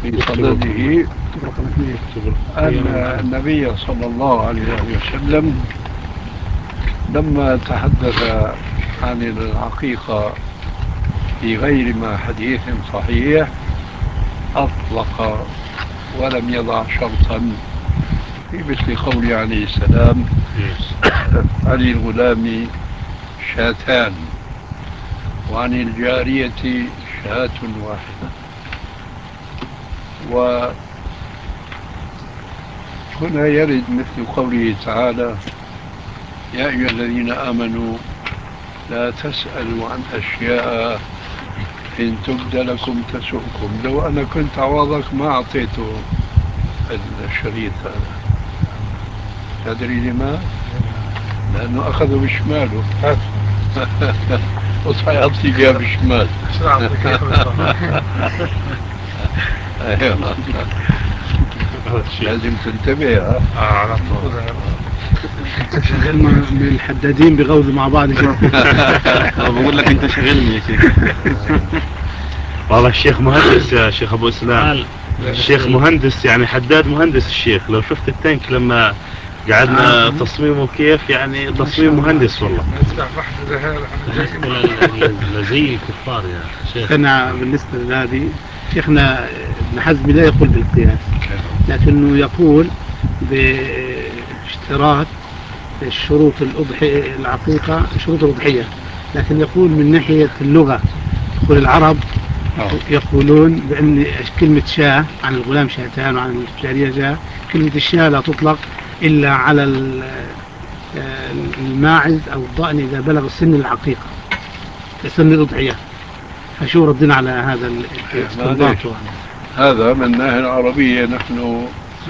في صدده أن النبي صلى الله عليه وسلم لما تحدث عن العقيقة في غير ما حديث صحيح أطلق ولم يضع شرطا في مثل قوله عليه السلام عن الغلام شاتان وعن الجارية شاة واحدة. وهنا يرد مثل قوله تعالى يا أيها الذين آمنوا لا تسألوا عن أشياء إن تبد لكم تسؤكم. لو أنا كنت عوضك ما أعطيته الشريط هذا. تدري لما؟ لأنه أخذه بشماله وسيعطي لي بشمال. أيوة. لازم تنتبه. شغلنا من الحدادين بغوض مع بعض. بقول لك انت شغلني يا شيخ. والله الشيخ مهندس يا شيخ ابو اسلام. الشيخ مهندس يعني حداد مهندس. الشيخ لو شفت التانك لما قعدنا تصميمه كيف يعني تصميم مهندس والله. زي الكفار يا شيخ. أنا بالنسبة لهذه شيخنا ابن حزم لا يقول بالقياس لكنه يقول باشتراط الشروط الأضحية العقيقة شروط الأضحية، لكن يقول من ناحية اللغة يقول العرب يقولون بأن كلمة شاة عن الغلام شاتان وعن الجارية جاء كلمة الشاة لا تطلق إلا على الماعز أو الضأن إذا بلغ سن العقيقة سن الأضحية. فشو ردنا على هذا الاستنباط؟ هذا من الناحية العربية نحن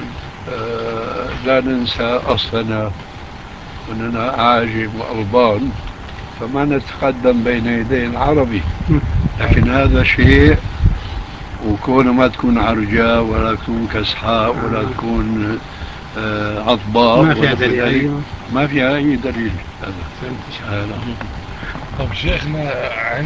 لا ننسى أصلنا أننا أعاجم وألبان فما نتقدم بين يدي العربي، لكن هذا شيء وكونه ما تكون عرجاء ولا تكون كسحاء ولا تكون عضباء ما فيها دليل. ما فيها أي دليل. هذا طب شيخنا